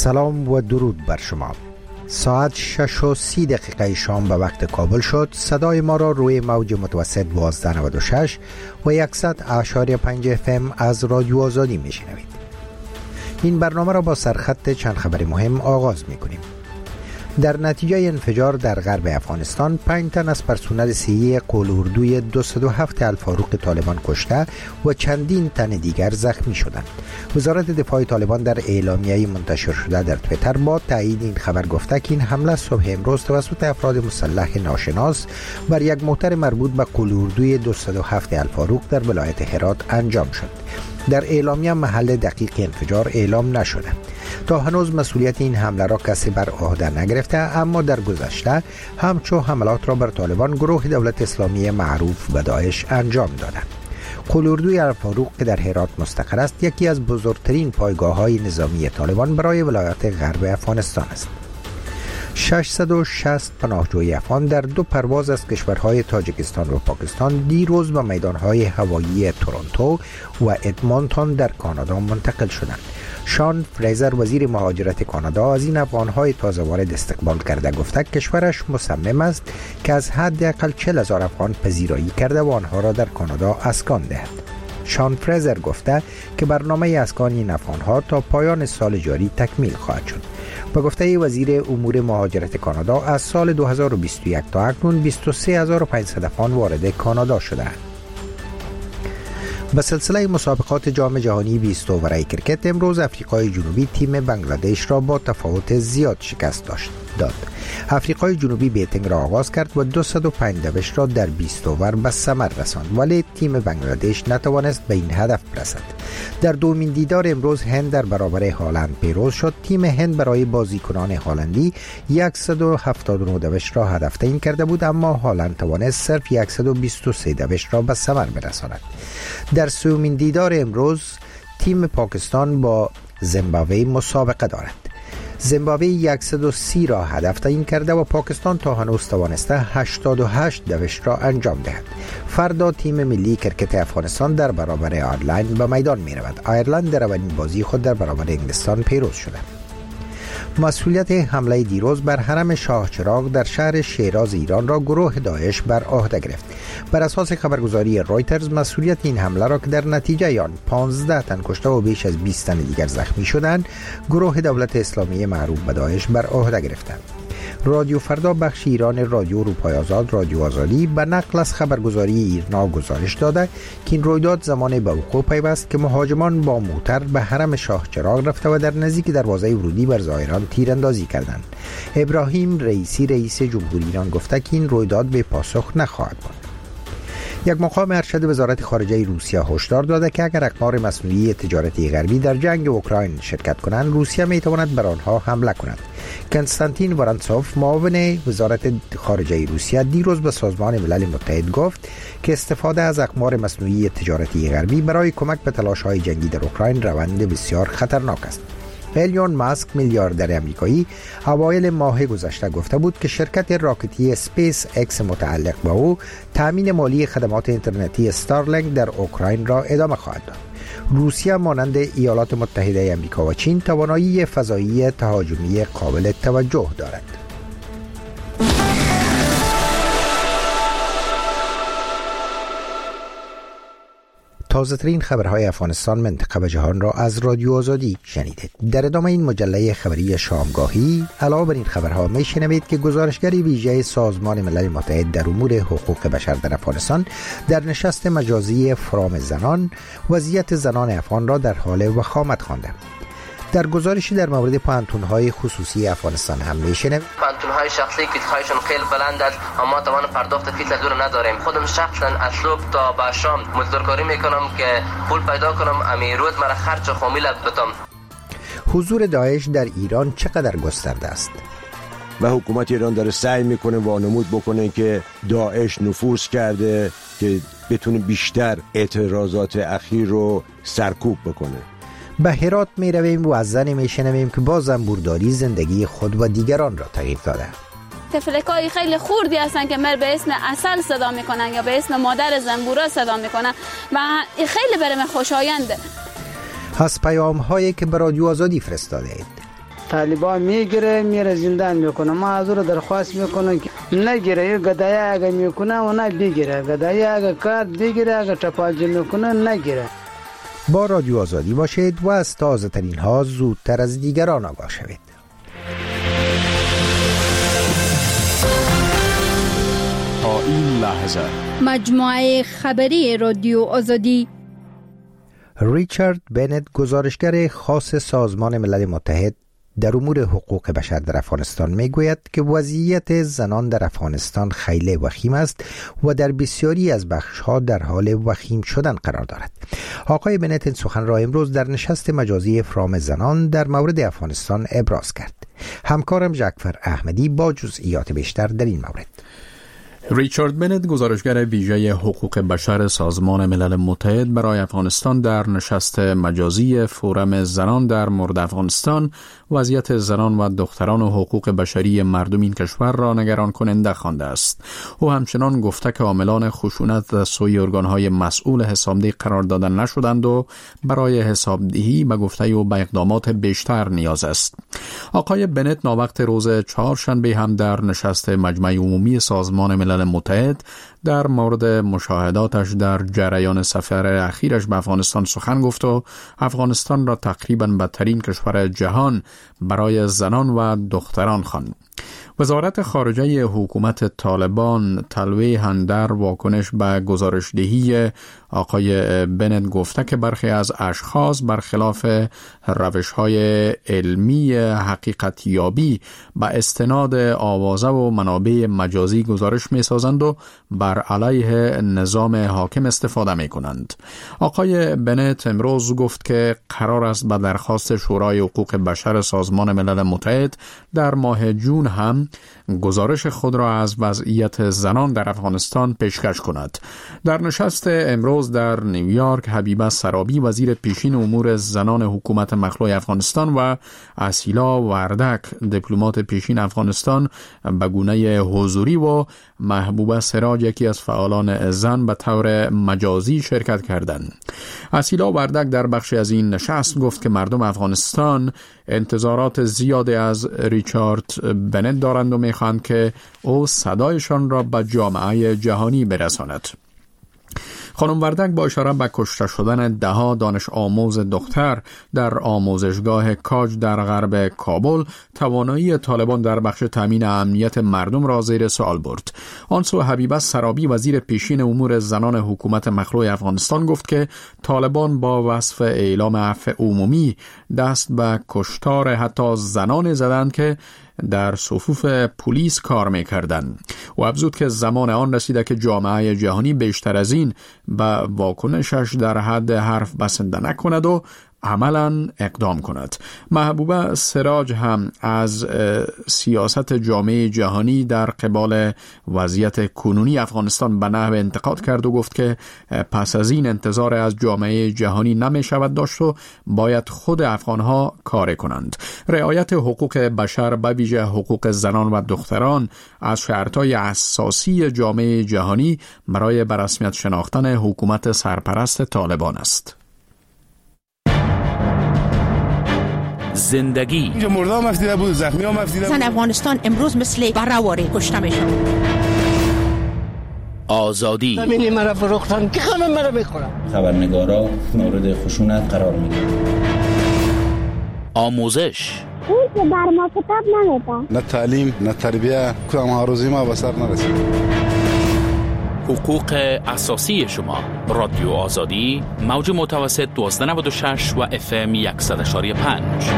سلام و درود بر شما. ساعت 6:30 شام به وقت کابل شد. صدای ما را روی موج متوسط 1296 و 100.5 FM از رادیو آزادی میشنوید. این برنامه را با سرخط چند خبر مهم آغاز میکنیم. در نتیجه انفجار در غرب افغانستان 5 تن از پرسنل سیه قول-اردوی 207 الفاروق طالبان کشته و چندین تن دیگر زخمی شدند. وزارت دفاع طالبان در اعلامیه منتشر شده در توییتر با تایید این خبر گفته که این حمله صبح امروز توسط افراد مسلح ناشناس بر یک موتر مربوط به قول-اردوی 207 الفاروق در ولایت هرات انجام شد. در اعلامیه محل دقیق انفجار اعلام نشده. تا هنوز مسئولیت این حمله را کسی بر عهده نگرفته، اما در گذشته همچو حملات را بر طالبان گروه دولت اسلامی معروف به داعش انجام داده. قول-اردوی الفاروق که در هرات مستقر است، یکی از بزرگترین پایگاه‌های نظامی طالبان برای ولایت غرب افغانستان است. 660 پناهجوی افغان در 2 پرواز از کشورهای تاجیکستان و پاکستان دیروز به میدانهای هوایی تورنتو و ادمونتون در کانادا منتقل شدند. شان فریزر وزیر مهاجرت کانادا از این افغانهای تازه وارد استقبال کرده گفته کشورش مصمم است که از حداقل 40,000 افغان پذیرایی کرده و آنها را در کانادا اسکان دهد. شان فریزر گفته که برنامه اسکان این افغانها تا پایان سال جاری تکمیل خواهد شد. با گفته وزیر امور مهاجرت کانادا از سال 2021 تا اکنون 23,500 افغان وارد کانادا شده‌اند. به سلسله مسابقات جام جهانی 20 اوور کرکت امروز افریقای جنوبی تیم بنگلادش را با تفاوت زیاد شکست داد. افریقای جنوبی بیتینگ را آغاز کرد و 205 دوش را در 20 اوور به ثمر رساند، ولی تیم بنگلادش نتوانست به این هدف برسد. در دومین دیدار امروز هند در برابر هالند پیروز شد. تیم هند برای بازیکنان هالندی 179 دوش را هدف تعیین کرده بود، اما هالند توانست صرف 123 دوش را به ثمر برساند. در سومین دیدار امروز تیم پاکستان با زیمبابوه مسابقه دارد. زیمبابوه 130 را هدف تعیین کرده و پاکستان تا هنوز توانسته 88 دوش را انجام دهد. فردا تیم ملی کرکت افغانستان در برابر آیرلند به میدان می رود. آیرلند در اولین بازی خود در برابر انگلستان پیروز شده. مسئولیت حمله دیروز بر حرم شاه چراغ در شهر شیراز ایران را گروه داعش بر عهده گرفت. بر اساس خبرگزاری رویترز مسئولیت این حمله را که در نتیجه آن 15 تن کشته و بیش از 20 تن دیگر زخمی شدند، گروه دولت اسلامی معروف به داعش بر عهده گرفتند. رادیو فردا بخش ایران رادیو اروپای آزاد رادیو آزادی به نقل از خبرگزاری ایرنا گزارش داده که این رویداد زمان به وقوع پیوست که مهاجمان با موتر به حرم شاه چراغ رفته و در نزدیک دروازه ورودی بر زائران تیراندازی کردند. ابراهیم رئیسی رئیس جمهوری ایران گفته که این رویداد به پاسخ نخواهد ماند. یک مقام ارشد وزارت خارجه روسیه هشدار داده که اگر اقمار مصنوعی تجارتی غربی در جنگ اوکراین شرکت کنند، روسیه میتواند بر آنها حمله کند. کنستانتین ورانتسوف معاون وزارت خارجه روسیه دیروز به سازمان ملل متحد گفت که استفاده از اقمار مصنوعی تجارتی غربی برای کمک به تلاش‌های جنگی در اوکراین روند بسیار خطرناک است. ایلون ماسک میلیاردر آمریکایی اوایل ماه گذشته گفته بود که شرکت راکتی اسپیس اکس متعلق به او تامین مالی خدمات اینترنتی استارلینک در اوکراین را ادامه خواهد داد. روسیه مانند ایالات متحده آمریکا و چین توانایی فضایی تهاجمی قابل توجه دارد. تازه ترین خبرهای افغانستان، منطقه و جهان را از رادیو آزادی شنیدید. در ادامه این مجله خبری شامگاهی علاوه بر این خبرها می شنوید که گزارشگری ویژه سازمان ملل متحد در امور حقوق بشر در افغانستان در نشست مجازی فرام زنان وضعیت زنان افغان را در حال وخامت خوانده. در گزارشی در مورد پانتون‌های خصوصی افغانستان هم می‌شنویم. پانتون‌های شخصی که خواهشون خیلی بلند است، اما توان پرداخت فیس از اون نداریم. خودم شخصا از صبح تا به شام مزدورکاری میکنم که پول پیدا کنم، امی روز مرا خرج خامیل بدم. حضور داعش در ایران چقدر گسترده است؟ و حکومت ایران داره سعی میکنه وانمود بکنه که داعش نفوذ کرده که بتونه بیشتر اعتراضات اخیر رو سرکوب بکنه. به هرات می رویم و از زنی می شنویم که با زنبورداری زندگی خود و دیگران را تغییر داده. تفلکای خیلی خوردی هستن که به اسم اصل صدا میکنن یا به اسم مادر زنبورا صدا میکنن و خیلی برای من خوشاینده. از پیام هایی که به رادیو آزادی فرستاده اید. طالبان میگیره میره زندان میکنه. ما از او درخواست میکنم که نگیره، گدایی اگه میکنه و نه بگیره، گدایی اگه کارت بگیره، اگه تپالچی میکنه نگیره. با رادیو آزادی باشید و از تازه ترین ها زودتر از دیگران آگاه شوید. تا این لحظه مجموعه خبری رادیو آزادی. ریچارد بنت، گزارشگر خاص سازمان ملل متحد در امور حقوق بشر در افغانستان میگوید که وضعیت زنان در افغانستان خیلی وخیم است و در بسیاری از بخش‌ها در حال وخیم شدن قرار دارد. آقای بنت این سخن را امروز در نشست مجازی افرام زنان در مورد افغانستان ابراز کرد. همکارم جعفر احمدی با جزئیات بیشتر در این مورد. ریچارد بنت، گزارشگر ویژه حقوق بشر سازمان ملل متحد برای افغانستان، در نشست مجازی فورم زنان در مورد افغانستان وضعیت زنان و دختران و حقوق بشری مردم این کشور را نگران کننده خوانده است. او همچنان گفته که عاملان خشونت از سوی ارگان‌های مسئول حسابدهی قرار داده نشدند و برای حسابدهی به گفته او به اقدامات بیشتر نیاز است. آقای بنت ناوقت روز چهارشنبه هم در نشست مجمع عمومی سازمان ملل متحد در مورد مشاهداتش در جریان سفر اخیرش به افغانستان سخن گفت و افغانستان را تقریباً بدترین کشور جهان برای زنان و دختران خواند. وزارت خارجه حکومت طالبان تلویحاً در واکنش به گزارشدهی آقای بنت گفته که برخی از اشخاص برخلاف روش‌های علمی حقیقتیابی به استناد آوازه و منابع مجازی گزارش می‌سازند و بر علیه نظام حاکم استفاده می‌کنند. آقای بنت امروز گفت که قرار است به درخواست شورای حقوق بشر سازمان ملل متحد در ماه جون هم گزارش خود را از وضعیت زنان در افغانستان پیشکش کند. در نشست امروز در نیویورک، حبیبه سرابی، وزیر پیشین امور زنان حکومت مخلوع افغانستان، و اسیلا وردک، دیپلمات پیشین افغانستان، به گونه حضوری و محبوبه سراج، یکی از فعالان زن، به طور مجازی شرکت کردند. اسیلا وردک در بخشی از این نشست گفت که مردم افغانستان انتظارات زیادی از ریچارد بنت دارند و میخواهند که او صدایشان را به جامعه جهانی برساند. خانم وردک با اشاره به کشته شدن دهها دانش آموز دختر در آموزشگاه کاج در غرب کابل، توانایی طالبان در بخش تامین امنیت مردم را زیر سوال برد. آنسو حبیبه سرابی، وزیر پیشین امور زنان حکومت مخلوع افغانستان، گفت که طالبان با وصف اعلام عفو عمومی دست به کشتار حتی زنان زدند که در صفوف پلیس کار می‌کردند. و افزود که زمان آن رسیده که جامعه جهانی بیشتر از این به واکنشش در حد حرف بسنده نکند و عملاً اقدام کند. محبوبه سراج هم از سیاست جامعه جهانی در قبال وضعیت کنونی افغانستان به نحو انتقاد کرد و گفت که پس از این انتظار از جامعه جهانی نمی شود داشت و باید خود افغانها کار کنند. رعایت حقوق بشر، به ویژه حقوق زنان و دختران، از شرطهای اساسی جامعه جهانی برای به رسمیت شناختن حکومت سرپرست طالبان است. زندگی اینجا مرده هم افتیده بود، زخمی هم افتیده بود. افغانستان امروز مثل برهواری کشته میشن. آزادی زمینی مرا فروختن که همه مرا میخورن. خبرنگارا مورد خشونت قرار میگیرن. آموزش اون که بر ما کتاب نمیده. نه تعلیم نه تربیه، کدام آرزوی ما به سر نرسید. حقوق اساسی شما. رادیو آزادی، موج متوسط 1296 و FM 100.5.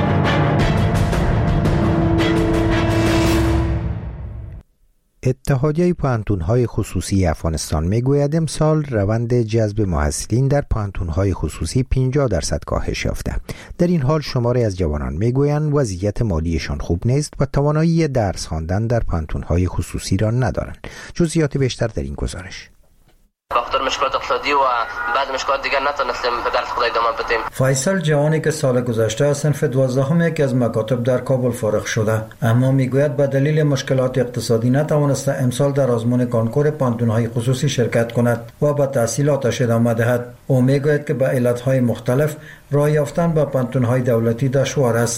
اتحادیه پوهنتون‌های خصوصی افغانستان میگوید امسال روند جذب محصلین در پوهنتون‌های خصوصی 50% کاهش یافته. در این حال شماری از جوانان میگویند وضعیت مالیشان خوب نیست و توانایی درس خواندن در پوهنتون‌های خصوصی را ندارند. جزئیات بیشتر در این گزارش. بخاطر مشکلات اقتصادی و بعد مشکلات دیگر نتونستیم به درس خود ادامه بدیم. فیصل جوانی که سال گذشته از صنف 12 یکی از مکاتب در کابل فارغ شده، اما میگوید به دلیل مشکلات اقتصادی نتوانسته امسال در آزمون کنکور پوهنتون‌های خصوصی شرکت کند و به تحصیلاتش ادامه دهد. او میگوید که به علت‌های مختلف راه یافتن به پوهنتون‌های دولتی دشوار است.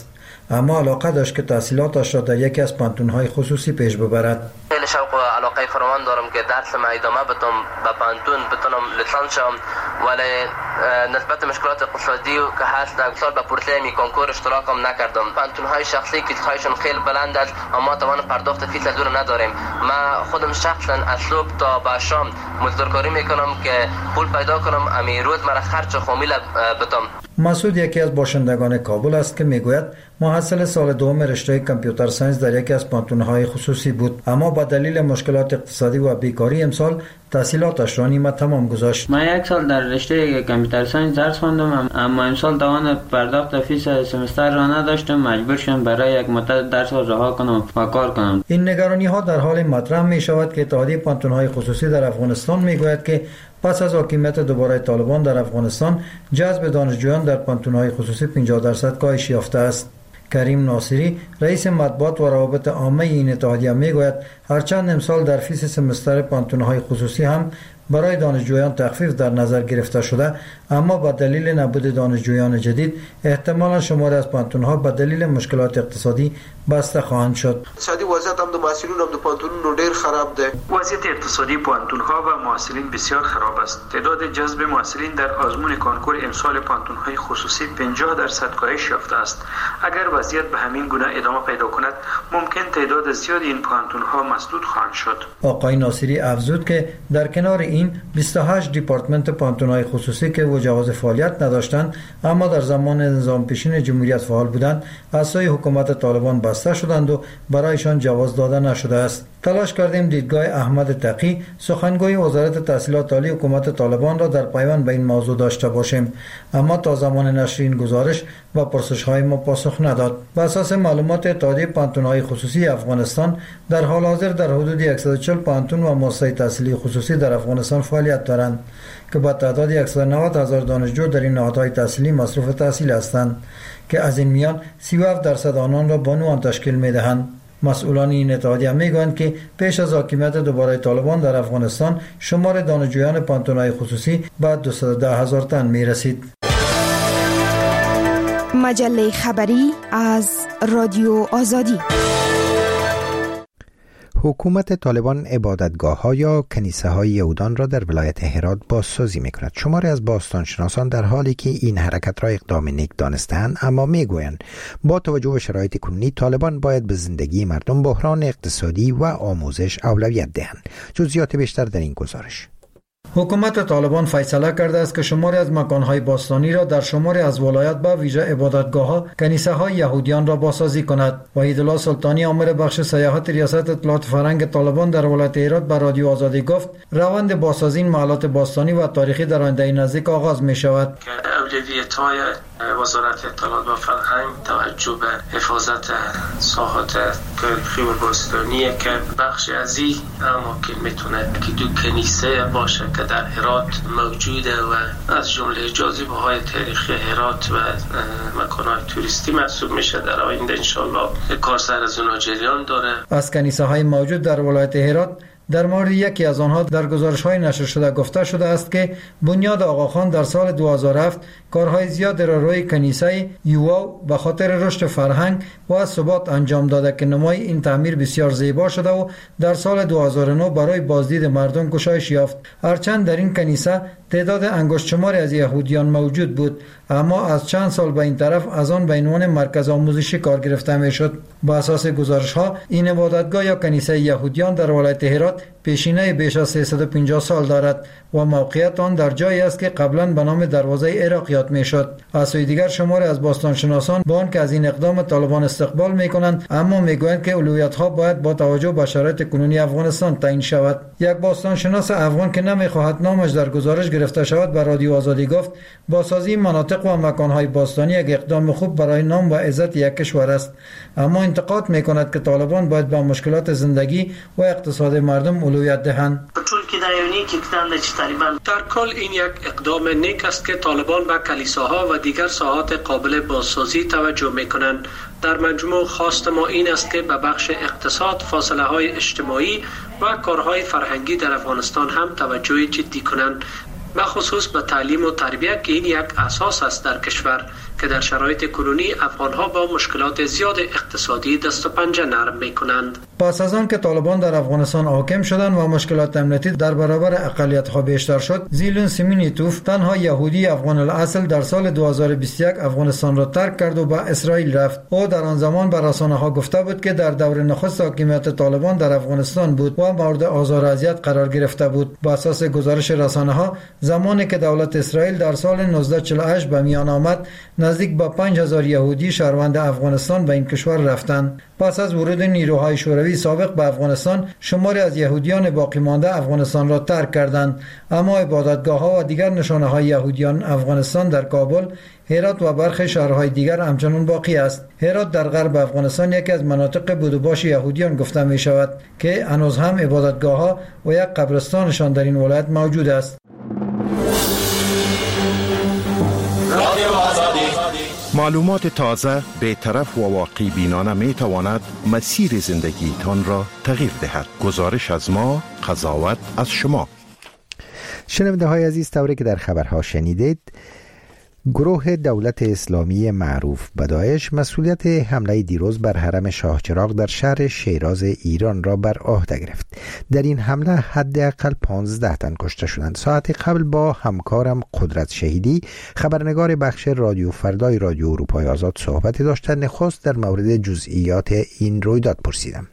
اما علاقه داشت که تحصیلاتش را در یکی از پانتون‌های خصوصی پیش ببرد. خیلی شوق و علاقه فراوان دارم که درس ما ادامه بدم، به پانتون بتونم لیسانس شم، ولی نسبت مشکلات اقتصادی که هست در سال به پورتلی می کنکور اشتراکم نکردم. پانتون‌های شخصی که خواهشون خیلی بلند است اما توان پرداخت فیس دور نداریم. ما خودم شخصا از صبح تا به شام مزدورکاری میکنم که پول پیدا کنم امی روز مرا خرج خامیل بدم. مسعود یکی از باشندگان کابل است که میگوید محصل سال دوم رشته کامپیوتر ساینس در یکی از پانتون‌های خصوصی بود، اما با دلیل مشکلات اقتصادی و بیکاری امسال تحصیلاتش را نیمه تمام گذاشت. من یک سال در رشته کامپیوتر ساینس درس خواندم، اما امسال توان پرداخت فیس سمستر را نداشتم، مجبور شدم برای یک مدت درس را رها کنم و کار کنم. این نگرانی ها در حال مطرح می شود که اتحادیه پانتون‌های خصوصی در افغانستان میگوید که پس از حاکمیت دوباره طالبان در افغانستان جذب دانشجویان در پانتون‌های خصوصی 50% کاهش یافته است. کریم ناصری رئیس مطبوعات و روابط عامه این اتحادیه میگوید هرچند امسال در فیس سمستر پانتون‌های خصوصی هم برای دانشجویان تخفیف در نظر گرفته شده، اما با دلیل نبود دانشجویان جدید احتمالاً شماری از پانتون‌ها به دلیل مشکلات اقتصادی بسته خواهند شد. اقتصادی وضعیت هم د محصلین هم د پانتونونو ډیر خراب ده. وضعیت اقتصادی پانتون‌ها و محصلین بسیار خراب است. تعداد جذب محصلین در آزمون کانکور امسال پانتون‌های خصوصی 50% کاهش یافته است. اگر وضعیت به همین گونه ادامه پیدا کند، ممکن تعداد زیادی این پانتون‌ها مسدود خواهند شد. آقای ناصری افزود که در کنار این 28 دیپارتمنت پانتون‌های خصوصی که جواز فعالیت نداشتند اما در زمان نظام پیشین جمهوریت فعال بودند از سوی حکومت طالبان بسته شدند و برایشان جواز داده نشده است. تلاش کردیم دیدگاه احمد تقی سخنگوی وزارت تحصیلات عالی حکومت طالبان را در پیوند به این موضوع داشته باشیم، اما تا زمان نشر این گزارش و پرسش‌های ما پاسخ نداد. بر اساس معلومات اتحادیه پانتون‌های خصوصی افغانستان در حال حاضر در حدود 140 پانتون و مؤسسه تحصیلی خصوصی در افغانستان فعالیت دارند که با تعداد 190,000 دانشجو در این نهادهای تحصیلی مصروف تحصیل هستند که از این میان 37% آنان را بانوان تشکیل می‌دهند. مسئولان این اتحادیه میگویند که پیش از حاکمیت دوباره طالبان در افغانستان شمار دانشجویان پانتون‌های خصوصی به 210,000 تن میرسید. مجله خبری از رادیو آزادی. حکومت طالبان عبادتگاه‌ها یا کنیسه‌های یهودان را در ولایت هرات بازسازی می‌کند. شماری از باستانشناسان در حالی که این حرکت را اقدام نیک دانسته‌اند، اما می‌گویند با توجه به شرایط کنونی طالبان باید به زندگی مردم، بحران اقتصادی و آموزش اولویت دهند. جزئیات بیشتر در این گزارش. حکومت طالبان فیصله کرده است که شماری از مکانهای باستانی را در شماری از ولایات به ویژه عبادتگاه‌ها، کنیسه‌های یهودیان را بازسازی کند. وحیدالله سلطانی آمر بخش سیاحت ریاست اطلاعات فرهنگ طالبان در ولایت هرات به رادیو آزادی گفت روند بازسازی این محلات باستانی و تاریخی در آینده نزدیک آغاز می شود. اولویت‌های وزارت اطلاعات و فرهنگ توجه به حفاظت ساحات تاریخی و باستانیه که بخش از این اماکن میتونه که دو کنیسه باشه که در هرات موجوده و از جمله جاذبه‌های تاریخی هرات و مکان‌های توریستی محسوب میشه. در آینده انشالله کارسر از اونها جریان داره. از کنیسه‌های موجود در ولایت هرات در مورد یکی از آنها در گزارش‌های نشر شده گفته شده است که بنیاد آقاخان در سال 2007 کارهای زیاد را روی کنیسه یوواو به خاطر رشد فرهنگ و ثبات انجام داده که نمای این تعمیر بسیار زیبا شده و در سال 2009 برای بازدید مردم گشایش یافت. هرچند در این کنیسه تعداد انگشت شماری از یهودیان موجود بود، اما از چند سال به این طرف از آن به عنوان مرکز آموزشی کار گرفته میشد. با اساس گزارش‌ها این عبادتگاه یا کنیسه یهودیان در ولایت هرات پیشینه بیش از 350 سال دارد و موقعیت آن در جایی است که قبلا به نام دروازه عراق یاد میشد. از سوی دیگر شماری از باستانشناسان با آنکه از این اقدام طالبان استقبال میکنند، اما میگویند که اولویت‌ها باید با توجه به شرایط کنونی افغانستان تعیین شود. یک باستانشناس افغان که نمیخواهد نامش در گزارش گرفته شود به رادیو آزادی گفت بازسازی مناطق و مکان‌های باستانی یک اقدام خوب برای نام و عزت یک کشور است، اما انتقاد میکند که طالبان باید با مشکلات زندگی و اقتصاد مردم اولویت دهند. در کل این یک اقدام نیک است که طالبان به کلیساها و دیگر ساحات قابل بازسازی توجه میکنند. در مجموع خواست ما این است که به بخش اقتصاد، فاصله های اجتماعی و کارهای فرهنگی در افغانستان هم توجه جدی کنند، به خصوص به تعلیم و تربیت که این یک اساس است در کشور که در شرایط کنونی افغانها با مشکلات زیاد اقتصادی دست و پنجه نرم میکنند. پس از آن که طالبان در افغانستان حاکم شدند و مشکلات امنیتی در برابر اقلیت‌ها بیشتر شد، زیلون سیمینیتوف، تنها یهودی افغان الاصل، در سال 2021 افغانستان را ترک کرد و به اسرائیل رفت. او در آن زمان به رسانه‌ها گفته بود که در دور نخست حاکمیت طالبان در افغانستان بود و مورد آزار و اذیت قرار گرفته بود. بر اساس گزارش رسانه‌ها، زمانی که دولت اسرائیل در سال 1948 به میان آمد، نزدیک به 5000 یهودی شهروند افغانستان به این کشور رفتند. پس از ورود نیروهای شوروی سابق به افغانستان، شماری از یهودیان باقی مانده افغانستان را ترک کردند، اما عبادتگاه‌ها و دیگر نشانه‌های یهودیان افغانستان در کابل، هرات و برخی شهرهای دیگر همچنان باقی است. هرات در غرب افغانستان یکی از مناطق بود و باش یهودیان گفته می شود که هنوز هم عبادتگاه‌ها و یک قبرستانشان در این ولایت موجود است. معلومات تازه، بی‌طرف و واقع بینانه می تواند مسیر زندگی تان را تغییر دهد. گزارش از ما، قضاوت از شما. شنونده های عزیز، طوری که در خبرها شنیدید، گروه دولت اسلامی معروف به داعش مسئولیت حمله دیروز بر حرم شاه چراغ در شهر شیراز ایران را بر عهده گرفت. در این حمله حداقل 15 تن کشته شدند. ساعت قبل با همکارم قدرت شهیدی، خبرنگار بخش رادیو فردای رادیو اروپای آزاد، صحبتی داشتند. نخست در مورد جزئیات این رویداد پرسیدم.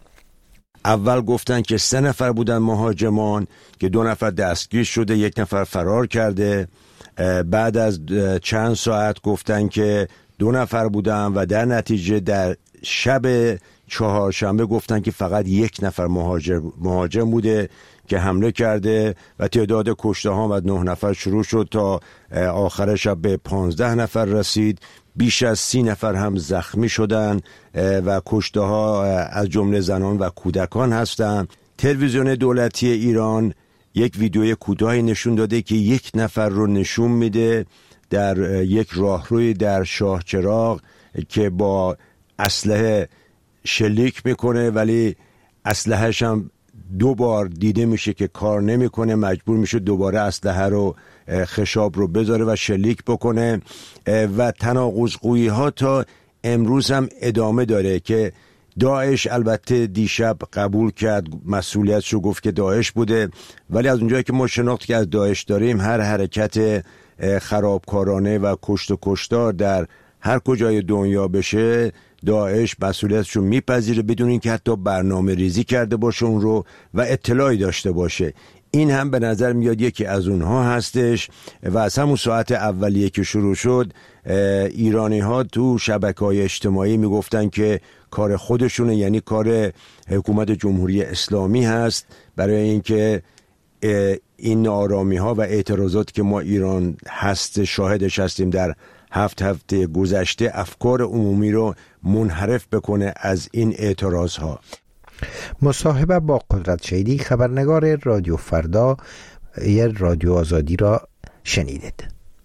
اول گفتن که 3 نفر بودن مهاجمان که 2 نفر دستگیر شده، 1 نفر فرار کرده. بعد از چند ساعت گفتن که 2 نفر بودن و در نتیجه در شب چهارشنبه گفتن که فقط 1 نفر مهاجم بوده که حمله کرده و تعداد کشته ها و 9 نفر شروع شد تا آخر شب به 15 نفر رسید. بیش از 30 نفر هم زخمی شدن و کشته ها از جمله زنان و کودکان هستند. تلویزیون دولتی ایران یک ویدیوی کوتاهی نشون داده که 1 نفر رو نشون میده در یک راهروی در شاه چراغ که با اسلحه شلیک میکنه، ولی اسلحه‌ش هم 2 بار دیده میشه که کار نمیکنه، مجبور میشه دوباره اسلحه رو خشاب رو بذاره و شلیک بکنه و تناقض‌گویی ها تا امروز هم ادامه داره که داعش البته دیشب قبول کرد، مسئولیتش رو گفت که داعش بوده، ولی از اونجایی که ما شناخت که از داعش داریم، هر حرکت خرابکارانه و کشت و کشتار در هر کجای دنیا بشه، داعش مسئولیتش رو میپذیره بدون اینکه حتی برنامه ریزی کرده باشه اون رو و اطلاعی داشته باشه. این هم به نظر میاد یکی از اونها هستش و از همون ساعت اولیه که شروع شد ایرانی ها تو شبکه‌های اجتماعی میگفتن که کار خودشونه، یعنی کار حکومت جمهوری اسلامی هست برای اینکه این ناآرامی ها و اعتراضاتی که ما ایران هست شاهدش هستیم در 7 هفته گذشته افکار عمومی رو منحرف بکنه از این اعتراض ها. مصاحبه با قدرت شهیدی، خبرنگار رادیو فردا یا رادیو آزادی را شنیدید.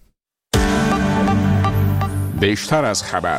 بیشتر از خبر.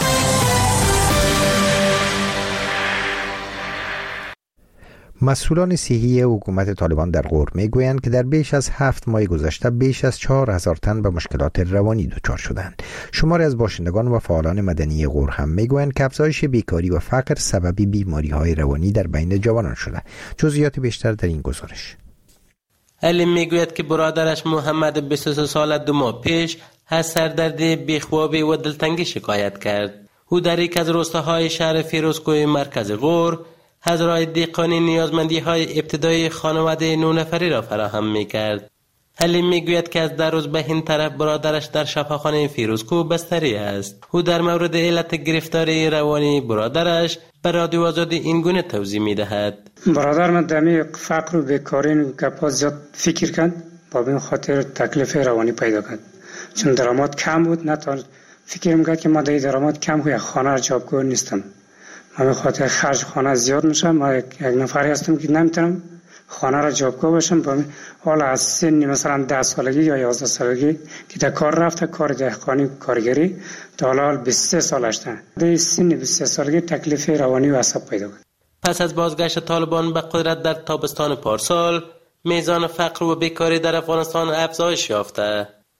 مسئولان صحی حکومت طالبان در غور میگویند که در بیش از 7 ماه گذشته بیش از 4000 تن به مشکلات روانی دچار شدند. شماری از باشندگان و فعالان مدنی غور هم میگویند که افزایش بیکاری و فقر سبب بیماری‌های روانی در بین جوانان شده. جزئیات بیشتر در این گزارش. علی میگوید که برادرش محمد 23 ساله 2 ماه پیش از سردردی، بیخوابی و دلتنگی شکایت کرد. او در یک از روستاهای شهر فیروزکوه مرکز غور از راه دیقانی نیازمندی‌های ابتدایی خانواده 9 نفری را فراهم می‌کرد. حلیم میگوید که از در روز به این طرف برادرش در شفاخانه فیروزکوه بستری است. او در مورد علت گرفتاری روانی برادرش به رادیو آزادی این گونه توضیح می‌دهد. برادر من دمی فقر و بیکاری و گپا زیاد فکر کرد، با این خاطر تکلیف روانی پیدا کرد. چون درآمد کم بود، نتوان فکر می‌کرد که ما در درآمد کم و یک خانه را جابگو نیستم. من به خاطر خرج خانه زیاد میشم، ما یک نفری هستم که نمیتونم خانه را جابگو باشم. حالا از سن مثلا 10 سالگی یا 11 سالگی که در کار رفته، کار دهقانی کارگری، تا حالا 23 سالش ده. در سن 23 سالگی تکلیف روانی و عصب پیدا کرد. پس از بازگشت طالبان به قدرت در تابستان پارسال، میزان فقر و بیکاری در افغانستان افزایش یافته.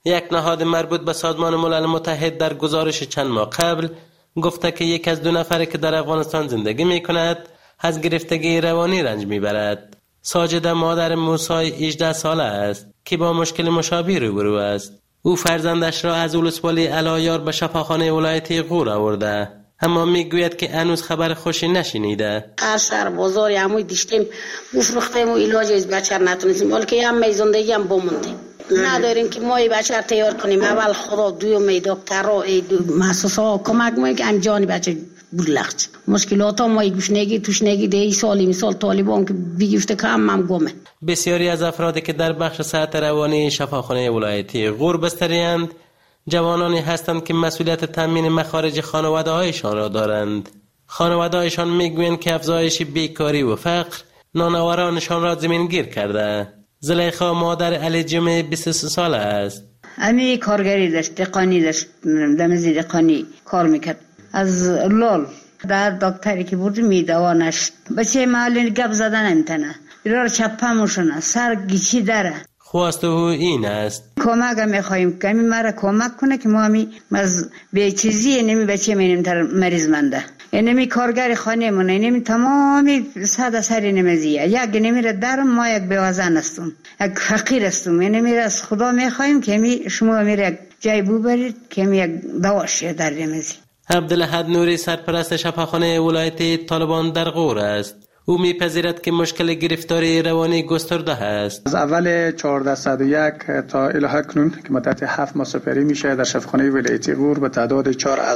یک نهاد مربوط به سازمان ملل متحد در گزارش چند ماه قبل گفته که یک از 2 نفری که در افغانستان زندگی می کند از گرفتگی روانی رنج می برد. ساجده مادر موسی 18 ساله است که با مشکل مشابه روبرو است. او فرزندش را از ولسوالی الایار به شفاخانه ولایتی غور آورده، اما میگوید که هنوز خبر خوشی نشنیده. هر شهر بازاری هموی دیشتیم بفروختیم و علاج از بچه نتونستیم، ولی که هم زندگی هم بموندیم. نداریم که ما بچه تیار کنیم. اول خدا، دوم دکتر و محسوسا کمک میکنه که جان بچه بلغت. مشکلات ها ما گوشنگی توشنگی ده سالی مثال طالبان که بیگفته که هم گمه. بسیاری از افرادی که در بخش صحت روانی شفاخانه ولایتی غور بستری‌اند جوانانی هستند که مسئولیت تامین مخارج خانواده‌هایشان را دارند. خانواده‌هایشان میگویند که افزایش بیکاری و فقر نانوارانشان را زمینگیر کرده. زلیخا مادر علی جمعه 23 ساله است. امی کارگری داشت، دقانی داشت، دمزی دقانی کار میکرد. از لال در دکتری که بود میدوانش بچه محلی گپ زدن نمیتونه، ایرار چپه موشنه، سر گیچی داره. خواست او این است کمک میخواییم که مرا کمک کنه که ما همی به چیزی نمی بچه مینیم تر مریض منده. اینمی کارگر خانه مونه، اینمی تمامی ساده سری نمیزیه. یک نمیره درم، ما یک بیوزن هستم، یک فقیر هستم. اینمی از خدا میخواییم که همی شما میره یک جای ببرید که همی یک دواشه در نمیزی. عبدالحد نوری سرپرست شفاخانه ولایت طالبان در غور است. او میپذیرد که مشکل گرفتاری روانی گسترده است. از اول 1401 تا الی اکنون که مدت 7 ماه سپری میشه در شفاخانه ولایتی غور به تعداد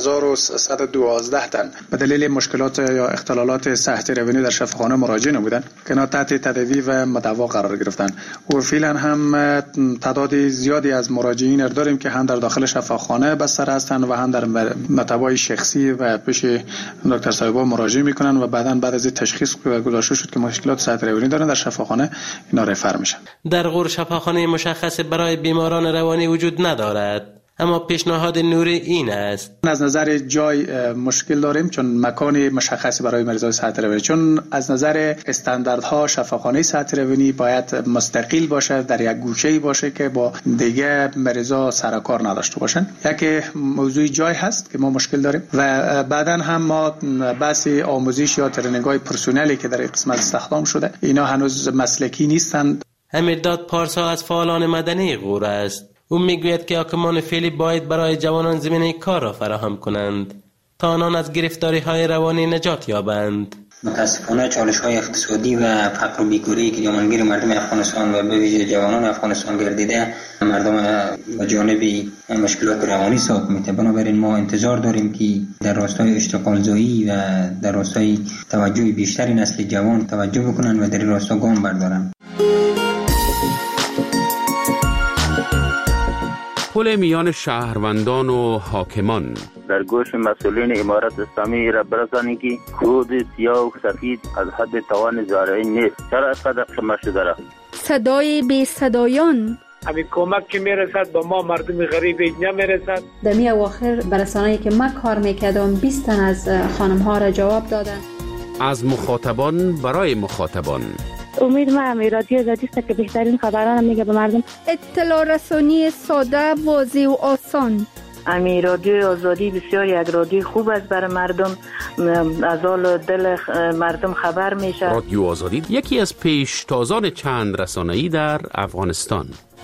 4112 تن به دلیل مشکلات یا اختلالات صحت روانی در شفاخانه مراجع نمودند که اینا تحت تداوی و مداوا قرار گرفتند. و فعلا هم تعداد زیادی از مراجعین داریم که هم در داخل شفاخانه بستر هستند و هم در مطب‌های شخصی و پیش دکتر صاحبا مراجعه میکنن و بعد از تشخیص گذاشته شد که مشکلات صحت روانی دارن در شفاخانه اینا رفر میشن. در غور شفاخانه مشخص برای بیماران روانی وجود ندارد، اما پیشنهاد نوری این است. از نظر جای مشکل داریم چون مکان مشخصی برای مریضای صحت روانی، چون از نظر استانداردها شفاخانه صحت روانی باید مستقل باشه، در یک گوشه‌ای باشه که با دیگه مریضا سر کار نداشته باشن. یک موضوع جای هست که ما مشکل داریم و بعداً هم ما بحث آموزش یا ترنینگ‌های پرسنلی که در قسمت استخدام شده اینا هنوز مسلکی نیستند. امیرداد پارسا از فعالان مدنی غور است. او میگوید که حاکمان فعلی باید برای جوانان زمینه کار را فراهم کنند تا آنان از گرفتاری‌های روانی نجات یابند. متاسفانه چالش‌های اقتصادی و فقر و بیکاری که جامانگیر مردم افغانستان و به ویژه جوانان افغانستان گردیده مردم به جانب مشکلات روانی ساق می‌ته. بنابراین ما انتظار داریم که در راستای اشتغال زایی و در راستای توجه بیشتری نسل جوان توجه بکنن و در این راستا گام بردارن. پل میان شهروندان و حاکمان در گوش مسئولین امارت اسلامی را برسانی که خود سیاه و سفید از حد توان زارعی نیست. چرا از قدر شما شده را؟ صدای بی صدایان همین کمک که میرسد با ما مردم غریب اینجا میرسد. در می اواخر برسانه‌ای که من کار میکردم 20 تن از خانم ها را جواب دادن. از مخاطبان برای مخاطبان. امید من رادیو آزادی است که بهترین خبران میگه به مردم. اطلاع رسانی ساده، واضح و آسان. امی رادیو آزادی بسیار یک رادیو خوب است برای مردم، از حال دل مردم خبر میشه. رادیو آزادی یکی از پیشتازان چند رسانه‌ای در افغانستان.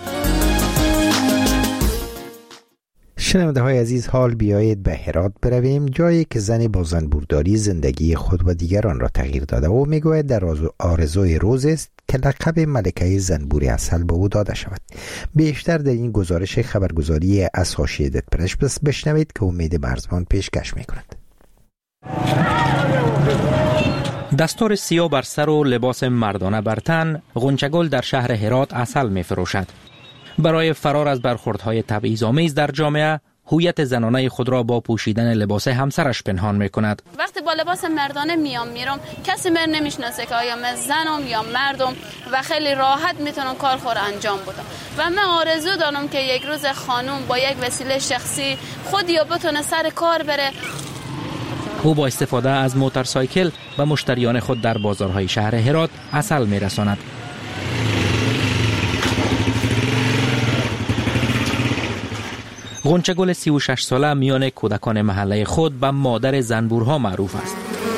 شنونده های عزیز، حال بیایید به هرات برویم، جایی که زن با زنبورداری زندگی خود و دیگران را تغییر داده و میگوید در آرزوی روز است که لقب ملکه زنبور عسل به او داده شود. بیشتر در این گزارش خبرگزاری اسوشییتد پرس بشنوید که امید مرزبان پیشکش میکند. دستار سیاه بر سر و لباس مردانه بر تن، غنچه‌گل در شهر هرات عسل میفروشد. برای فرار از برخوردهای تبعیض‌آمیز در جامعه، هویت زنانه خود را با پوشیدن لباس همسرش پنهان می‌کند. وقتی با لباس مردانه میرم کسی من نمیشناسه که آیا من زنم یا مردم و خیلی راحت میتونم کار خود انجام بدم. و من آرزو دارم که یک روز خانم با یک وسیله شخصی خود یا بتونه سر کار بره. او با استفاده از موتورسایکل و مشتریان خود در بازارهای شهر هرات عسل میرساند. غنچه‌گل 36 ساله میان کودکان محله خود به مادر زنبورها معروف است.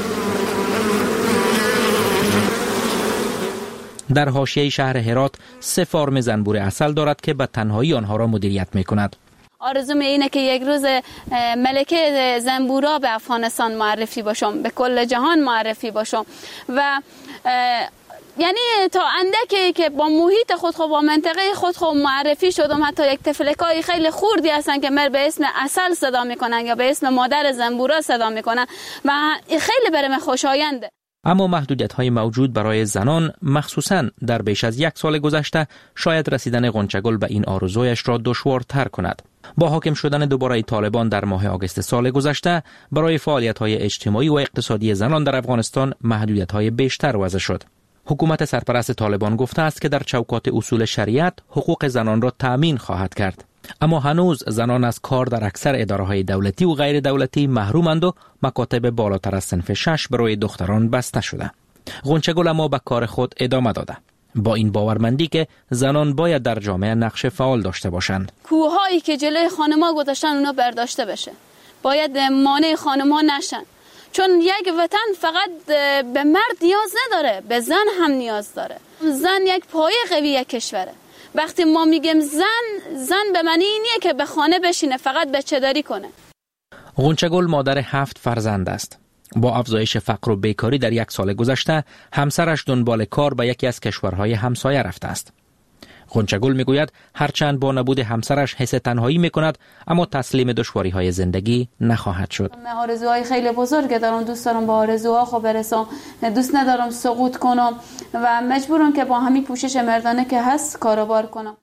در حاشیه شهر هرات 3 فارم زنبور عسل دارد که به تنهایی آنها را مدیریت می‌کند. آرزوم اینه که یک روز ملکه زنبورا به افغانستان معرفی باشم، به کل جهان معرفی باشم و یعنی تا اندکی که با محیط خود با منطقه خود معرفی شدم. حتی یک تفلکای خیلی خوردی هستن که مر به اسم عسل صدا میکنن یا به اسم مادر زنبورا صدا میکنن و خیلی برام خوشاینده. اما محدودیت‌های موجود برای زنان مخصوصاً در بیش از 1 سال گذشته شاید رسیدن غنچه‌گل به این آرزویش را دشوارتر کند. با حاکم شدن دوباره طالبان در ماه آگوست سال گذشته برای فعالیت‌های اجتماعی و اقتصادی زنان در افغانستان محدودیت‌های بیشتر وضع شد. حکومت سرپرست طالبان گفته است که در چوکات اصول شریعت حقوق زنان را تأمین خواهد کرد. اما هنوز زنان از کار در اکثر اداره‌های دولتی و غیر دولتی محرومند و مکاتب بالاتر از صنف 6 برای دختران بسته شده. غنچه‌گل اما به کار خود ادامه داده، با این باورمندی که زنان باید در جامعه نقش فعال داشته باشند. کوه‌هایی که جلوی خانم‌ها گذاشتن اونا برداشته بشه. باید مانع خانم‌ها نشن. چون یک وطن فقط به مرد نیاز نداره، به زن هم نیاز داره. زن یک پایه قوی کشوره. وقتی ما میگیم زن به معنی اینیه که به خانه بشینه، فقط بچه داری کنه. غنچه‌گل مادر 7 فرزند است. با افزایش فقر و بیکاری در 1 سال گذشته همسرش دنبال کار به یکی از کشورهای همسایه رفته است. غنچه‌گل میگوید هرچند با نبود همسرش حس تنهایی میکند اما تسلیم دشواری‌های زندگی نخواهد شد. من آرزوهای خیلی بزرگ دارم، دوست دارم با آرزوها خو برسم، دوست ندارم سقوط کنم و مجبورم که با همین پوشش مردانه که هست کاروبار کنم.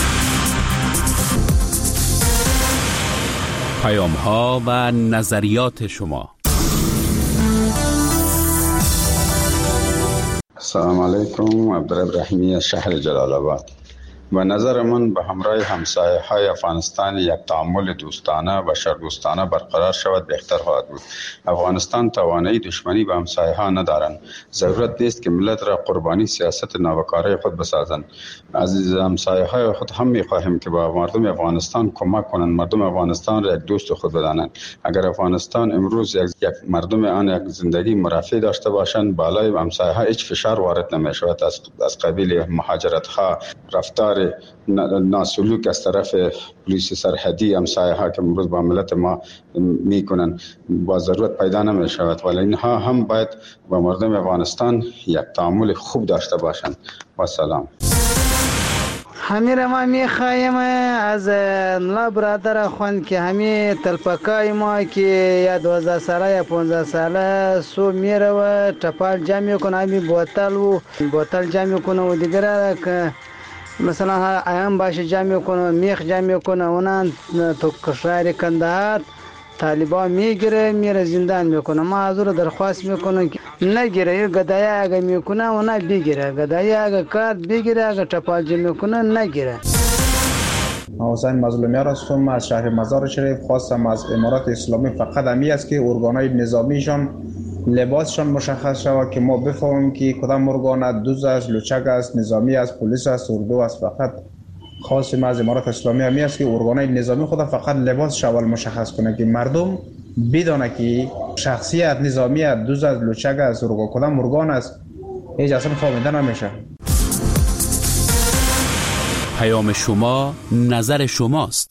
پیام‌ها و نظریات شما. السلام علیکم، عبدالرب رحیمی از شهر جلال آباد. به نظر من به همراه همسایه های افغانستان یک تعامل دوستانه و بشردوستانه برقرار شود بهتر خواهد بود. افغانستان توانایی دشمنی به همسایه ها ندارند. ضرورت نیست که ملت را قربانی سیاست ناوکاره خود بسازند. از همسایه های خود هم می‌خواهیم که با مردم افغانستان کمک کنند، مردم افغانستان را یک دوست خود بدانند. اگر افغانستان امروز یک مردم آن یک زندگی مرفه داشته باشند، بالای همسایه ها هیچ فشار وارد نمی‌شود از قبیل مهاجرت ها، رفتار ناسلوک از طرف پلیس سرحدی همسایه ها که امروز با ملت ما میکنن با ضرورت پیدا نمی شود، ولی اینها هم باید با مردم افغانستان یک تعامل خوب داشته باشند. با سلام. همین ما میخوایم از ملا برادر خوند که همین تلپکای ما که یا 12 ساله یا 15 ساله سو میره و تپال جمع کنه، همین بوتل جمع کنه و دیگر که مثلا ایام باشه جمع کنه، میخ جمع کنه، اونان تو کشور کندهار طالبان میره زندان میکنه. ما حضور درخواست میکنم که نگیره، گدایی اگه میکنه اونا بگیره، گدایی اگه کارت بگیره، اگه تپال جمع میکنه نگیره. حسین مظلومیار هستم از شهر مزار شریف. خواستم از امارات اسلامی فقط همی است که ارگانهای نظامیشان لباسشان مشخص شود که ما بفهمیم که کدام ارگان دوز است، لوچک است، نظامی است، پلیس است، اردو است. فقط خواستم از امارات اسلامی همی است که ارگانهای نظامی خود فقط لباس اول مشخص کنه که مردم بدونه که شخصیت نظامی دوز است، لوچک است، کدام ارگان است، هیچ اصلا فهمیده نمیشه. پیام شما نظر شماست.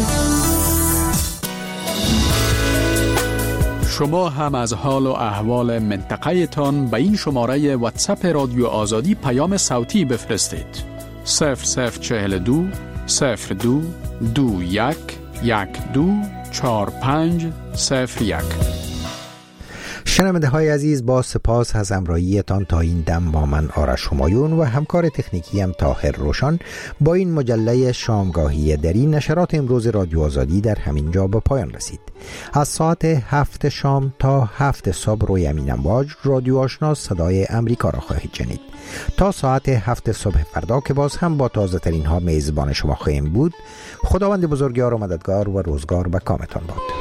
شما هم از حال و احوال منطقه تان به این شماره واتساپ رادیو آزادی پیام صوتی بفرستید. 0042 02 21 12 45 01. شنونده های عزیز، با سپاس از همراهیتان تا این دم با من آرش همایون و همکار تکنیکی هم طاهر روشن با این مجله شامگاهی دری نشرات امروز رادیو آزادی در همین جا به پایان رسید. از ساعت 7 شام تا 7 صبح روی امین امواج رادیو آشنا صدای امریکا را خواهید شنید. تا ساعت 7 صبح فردا که باز هم با تازه ترین ها میزبان شما خواهیم بود. خداوند بزرگوار و مددگار و روزگار به کامتان باد.